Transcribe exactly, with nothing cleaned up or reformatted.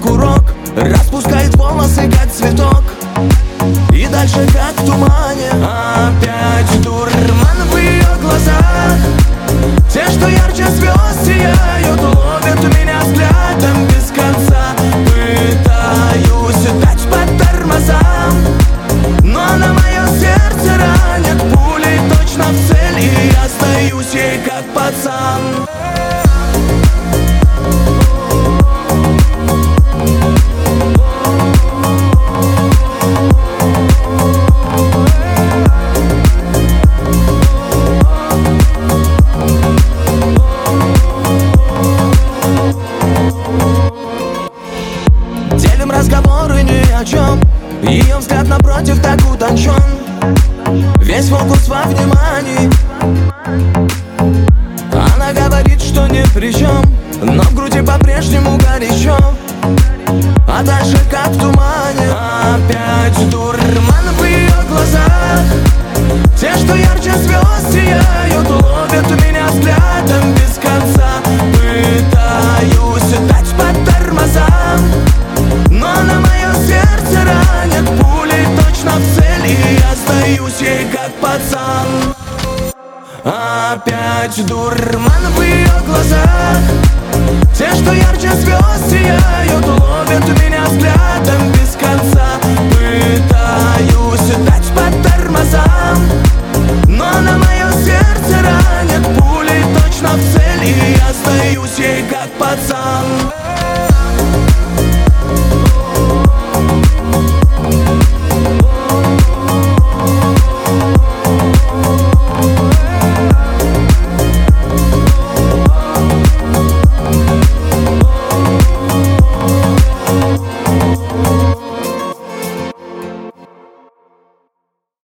курок, распускает волосы, как цветок, и дальше, как в тумане, опять дурман в ее глазах. Те, что ярче звезд сияют, ловят меня взглядом без конца. Пытаюсь дать по тормозам, но она мое сердце ранит пулей точно в цель, и я остаюсь ей как пацан. Делим разговоры ни о чем, ее взгляд напротив так утончен, весь фокус во внимании. Она говорит, что ни при чем, но в груди по-прежнему горячо, а дальше, как в тумане, опять дурман в ее глазах. Те, что ярче звезд сияют, ловят меня взглядом без конца. Пытаюсь дать по тормозам, но она мое сердце ранит пулей точно в цель, и я остаюсь ей как пацан. Опять дурман в ее глазах.